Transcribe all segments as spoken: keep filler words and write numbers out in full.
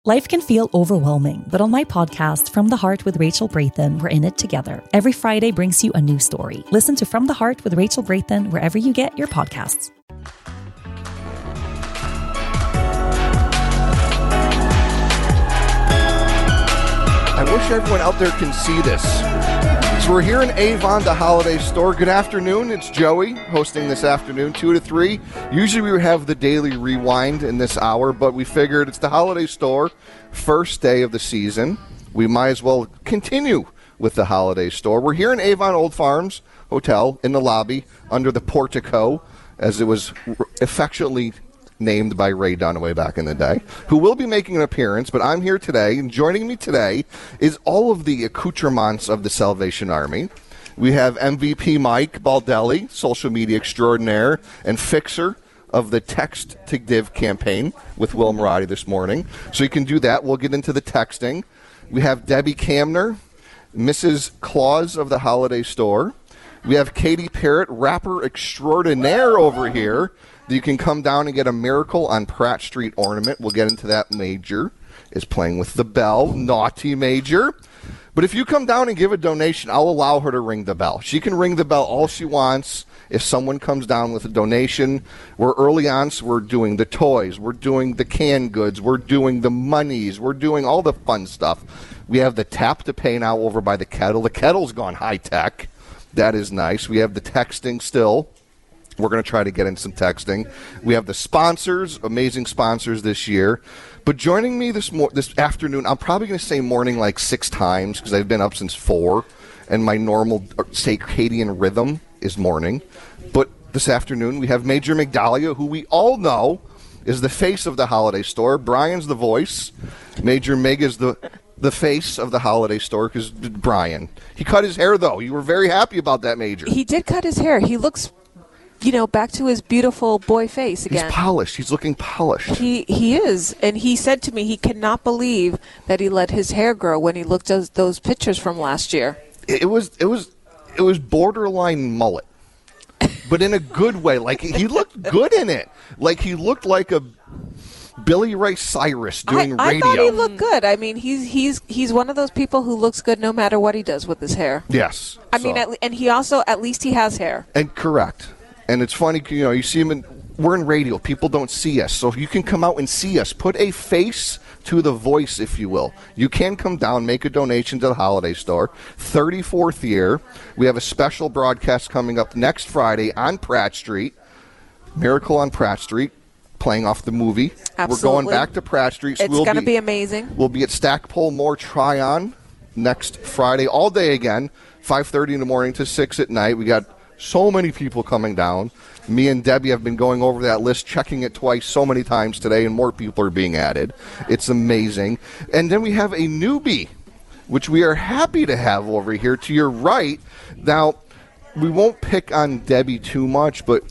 Life can feel overwhelming, but on my podcast, From the Heart with Rachel Brathen, we're in it together. Every Friday brings you a new story. Listen to From the Heart with Rachel Brathen wherever you get your podcasts. I wish everyone out there can see this. So we're here in Avon, the holiday store. Good afternoon. It's Joey hosting this afternoon, two to three. Usually we would have the daily rewind in this hour, but we figured it's the holiday store, first day of the season. We might as well continue with the holiday store. We're here in Avon Old Farms Hotel in the lobby under the portico, as it was affectionately named by Ray Dunaway back in the day, who will be making an appearance, but I'm here today, and joining me today is all of the accoutrements of the Salvation Army. We have M V P Mike Baldelli, social media extraordinaire and fixer of the Text to Div campaign with Will Marotti this morning. So you can do that. We'll get into the texting. We have Debbie Camner, Missus Claus of the Holiday Store. We have Katie Parrott, rapper extraordinaire over here. You can come down and get a Miracle on Pratt Street ornament. We'll get into that. Major is playing with the bell. Naughty Major. But if you come down and give a donation, I'll allow her to ring the bell. She can ring the bell all she wants if someone comes down with a donation. We're early on, so we're doing the toys. We're doing the canned goods. We're doing the monies. We're doing all the fun stuff. We have the tap to pay now over by the kettle. The kettle's gone high-tech. That is nice. We have the texting still. We're going to try to get in some texting. We have the sponsors, amazing sponsors this year. But joining me this mo- this afternoon, I'm probably going to say morning like six times because I've been up since four, and my normal circadian rhythm is morning. But this afternoon, we have Major Migdalia, who we all know is the face of the holiday store. Brian's the voice. Major Mig is the the face of the holiday store because Brian. He cut his hair, though. You were very happy about that, Major. He did cut his hair. He looks... You know, back to his beautiful boy face again. He's polished. He's looking polished. He he is. And he said to me he cannot believe that he let his hair grow when he looked at those pictures from last year. It was it was it was borderline mullet. But in a good way. Like he looked good in it. Like he looked like a Billy Ray Cyrus doing I, I radio. I thought he looked good. I mean, he's he's he's one of those people who looks good no matter what he does with his hair. Yes. I so. mean, at, and he also at least he has hair. And correct. And it's funny, you know, you see him in, we're in radio. People don't see us. So you can come out and see us. Put a face to the voice, if you will. You can come down, make a donation to the holiday store. thirty-fourth year. We have a special broadcast coming up next Friday on Pratt Street. Miracle on Pratt Street, playing off the movie. Absolutely. We're going back to Pratt Street. So it's we'll going to be, be amazing. We'll be at Stackpole Moore Tryon next Friday, all day again, five thirty in the morning to six at night. We got so many people coming down. Me and Debbie have been going over that list, checking it twice so many times today, and more people are being added. It's amazing. And then we have a newbie, which we are happy to have over here to your right. Now, we won't pick on Debbie too much, but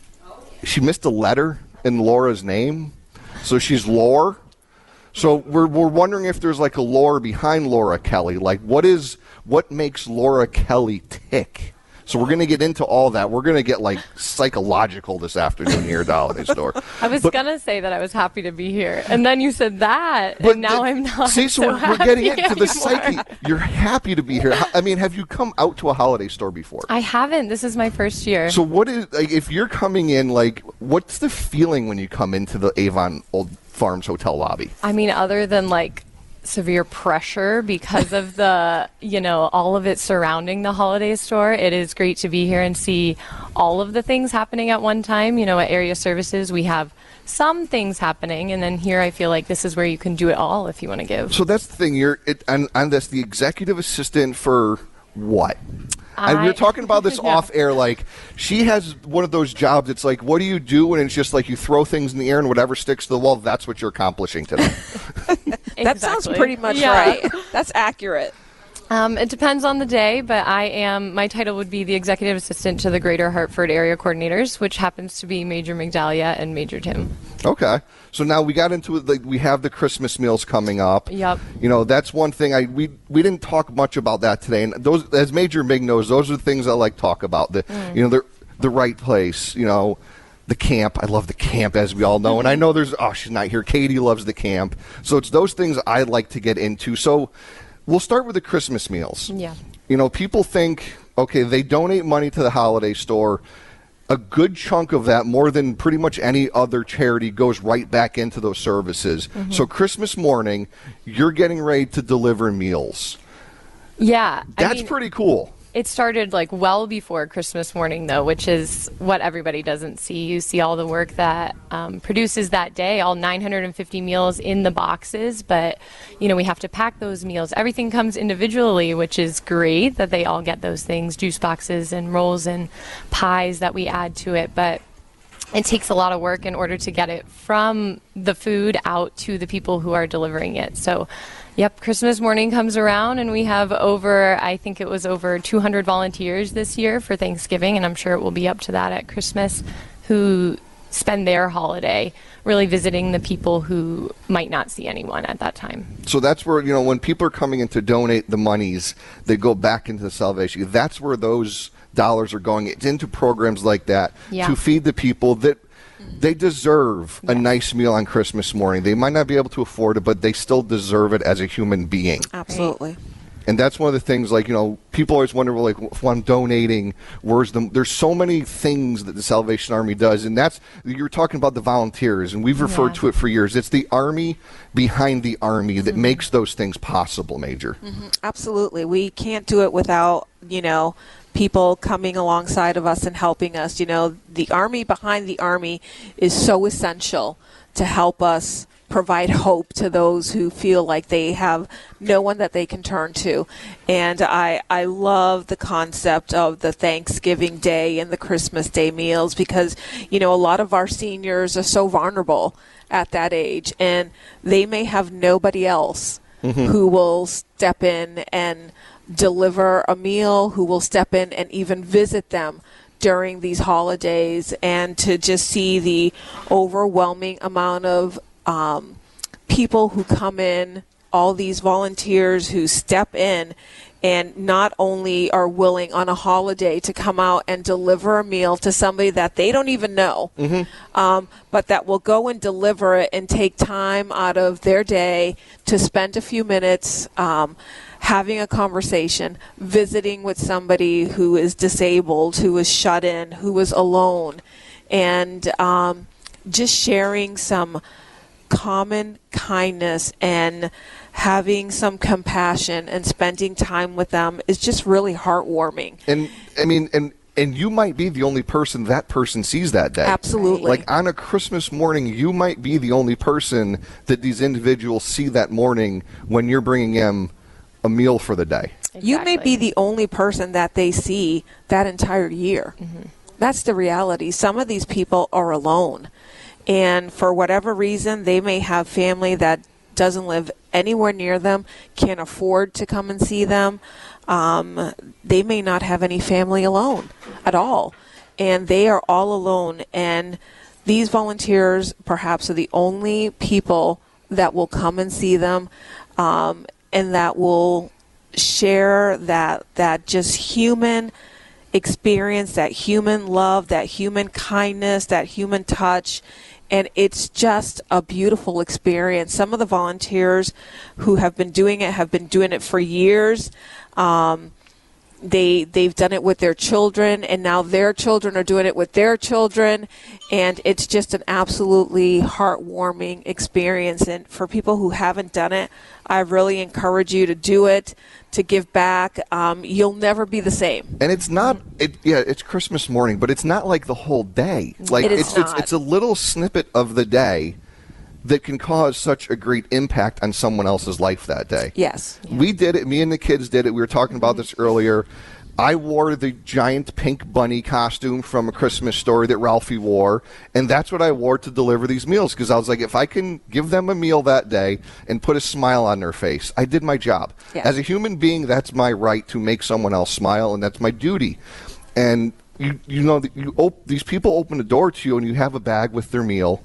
she missed a letter in Laura's name, so she's Lore. So we're we're wondering if there's like a lore behind Laura Kelly. Like, what is what makes Laura Kelly tick? So we're going to get into all that. We're going to get, like, psychological this afternoon here at the holiday store. I was going to say that I was happy to be here. And then you said that, and now th- I'm not See, so, so we're, we're getting into anymore. the psyche. You're happy to be here. I mean, have you come out to a holiday store before? I haven't. This is my first year. So what is, like, if you're coming in, like, what's the feeling when you come into the Avon Old Farms Hotel lobby? I mean, other than, like, severe pressure because of the, you know, all of it surrounding the holiday store. It is great to be here and see all of the things happening at one time. You know, at Area Services, we have some things happening, and then here I feel like this is where you can do it all if you want to give. So that's the thing. You're, it, and, and that's the executive assistant for what? And we were talking about this yeah. off air. Like, she has one of those jobs. It's like, what do you do? And it's just like you throw things in the air and whatever sticks to the wall, that's what you're accomplishing today. That sounds pretty much yeah. right. That's accurate. Um, it depends on the day, but I am, my title would be the Executive Assistant to the Greater Hartford Area Coordinators, which happens to be Major Migdalia and Major Tim. Okay. So now we got into it, like, we have the Christmas meals coming up. Yep. You know, that's one thing I we we didn't talk much about that today. And those, as Major Mig knows, those are the things I like to talk about. The, Mm. you know, the, the right place, you know, the camp. I love the camp, as we all know. And I know there's, oh, she's not here. Katie loves the camp. So it's those things I like to get into. So we'll start with the Christmas meals. Yeah. You know, people think, okay, they donate money to the holiday store. A good chunk of that, more than pretty much any other charity, goes right back into those services. Mm-hmm. So Christmas morning, you're getting ready to deliver meals. Yeah. That's I mean, pretty cool. It started like well before Christmas morning, though, which is what everybody doesn't see. You see all the work that um, produces that day, all nine hundred fifty meals in the boxes, but, you know, we have to pack those meals. Everything comes individually, which is great that they all get those things, juice boxes and rolls and pies that we add to it, but it takes a lot of work in order to get it from the food out to the people who are delivering it. So, yep, Christmas morning comes around and we have over, I think it was over two hundred volunteers this year for Thanksgiving, and I'm sure it will be up to that at Christmas, who spend their holiday really visiting the people who might not see anyone at that time. So that's where, you know, when people are coming in to donate the monies, they go back into the Salvation. That's where those dollars are going. It's into programs like that yeah. to feed the people that they deserve a nice meal on Christmas morning. They might not be able to afford it, but they still deserve it as a human being. Absolutely. Right. And that's one of the things, like, you know, people always wonder, well, like, if I'm donating, where's the, there's so many things that the Salvation Army does. And that's, you're talking about the volunteers, and we've referred yeah. to it for years. It's the army behind the army that mm-hmm. makes those things possible, Major. Mm-hmm. Absolutely. We can't do it without, you know, people coming alongside of us and helping us. You know, the army behind the army is so essential to help us provide hope to those who feel like they have no one that they can turn to. And I I love the concept of the Thanksgiving Day and the Christmas Day meals, because, you know, a lot of our seniors are so vulnerable at that age, and they may have nobody else mm-hmm. who will step in and deliver a meal, who will step in and even visit them during these holidays. And to just see the overwhelming amount of um, people who come in, all these volunteers who step in and not only are willing on a holiday to come out and deliver a meal to somebody that they don't even know, mm-hmm. um, but that will go and deliver it and take time out of their day to spend a few minutes um, having a conversation, visiting with somebody who is disabled, who is shut in, who is alone, and um, just sharing some common kindness and having some compassion and spending time with them is just really heartwarming. And I mean, and and you might be the only person that person sees that day. Absolutely. Like on a Christmas morning, you might be the only person that these individuals see that morning when you're bringing them a meal for the day. Exactly. You may be the only person that they see that entire year. Mm-hmm. That's the reality. Some of these people are alone. And for whatever reason, they may have family that doesn't live anywhere near them, can't afford to come and see them. Um, they may not have any family alone at all. And they are all alone. And these volunteers perhaps are the only people that will come and see them um, and that will share that that just human experience, that human love, that human kindness, that human touch. And it's just a beautiful experience. Some of the volunteers who have been doing it have been doing it for years. Um, they, they've done it with their children, and now their children are doing it with their children. And it's just an absolutely heartwarming experience. And for people who haven't done it, I really encourage you to do it, to give back. Um, you'll never be the same. And it's not, it, yeah, it's Christmas morning, but it's not like the whole day. Like it is it's, not. it's it's a little snippet of the day that can cause such a great impact on someone else's life that day. Yes. Yeah. We did it. Me and the kids did it. We were talking about this earlier. I wore the giant pink bunny costume from A Christmas Story that Ralphie wore, and that's what I wore to deliver these meals, because I was like, if I can give them a meal that day and put a smile on their face, I did my job. Yes. As a human being, that's my right to make someone else smile, and that's my duty. And you you know, you op- these people open the door to you, and you have a bag with their meal,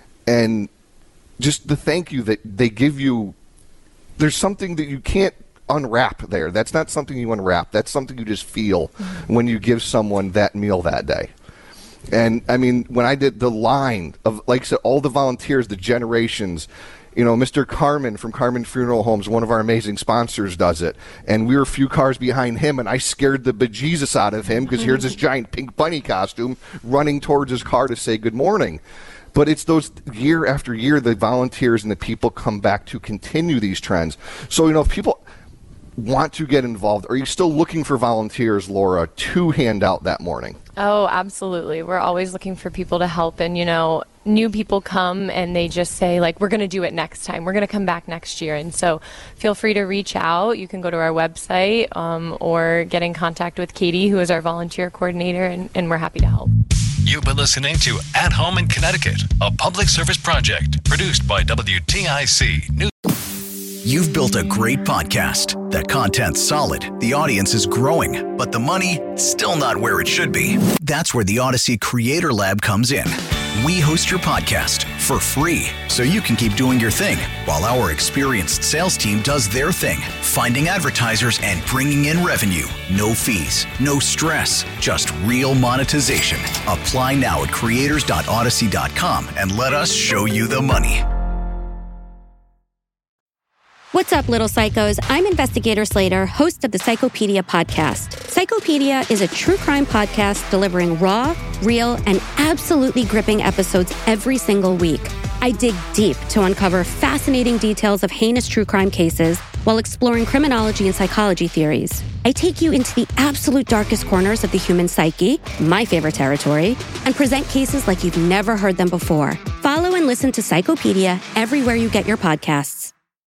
and just the thank you that they give you, there's something that you can't unwrap there. That's not something you unwrap. That's something you just feel mm-hmm. when you give someone that meal that day. And, I mean, when I did the line of, like I said, all the volunteers, the generations, you know, Mister Carmen from Carmen Funeral Homes, one of our amazing sponsors, does it. And we were a few cars behind him, and I scared the bejesus out of him because here's this giant pink bunny costume running towards his car to say good morning. But it's those year after year, the volunteers and the people come back to continue these trends. So, you know, if people want to get involved, are you still looking for volunteers, Laura, to hand out that morning? Oh, absolutely. We're always looking for people to help. And, you know, new people come and they just say, like, we're going to do it next time. We're going to come back next year. And so feel free to reach out. You can go to our website um, or get in contact with Katie, who is our volunteer coordinator, and, and we're happy to help. You've been listening to At Home in Connecticut, a public service project produced by W T I C News. You've built a great podcast. The content's solid, the audience is growing, but the money, still not where it should be. That's where the Odyssey Creator Lab comes in. We host your podcast for free, so you can keep doing your thing, while our experienced sales team does their thing, finding advertisers and bringing in revenue. No fees, no stress, just real monetization. Apply now at creators dot odyssey dot com and let us show you the money. What's up, little psychos? I'm Investigator Slater, host of the Psychopedia podcast. Psychopedia is a true crime podcast delivering raw, real, and absolutely gripping episodes every single week. I dig deep to uncover fascinating details of heinous true crime cases while exploring criminology and psychology theories. I take you into the absolute darkest corners of the human psyche, my favorite territory, and present cases like you've never heard them before. Follow and listen to Psychopedia everywhere you get your podcasts.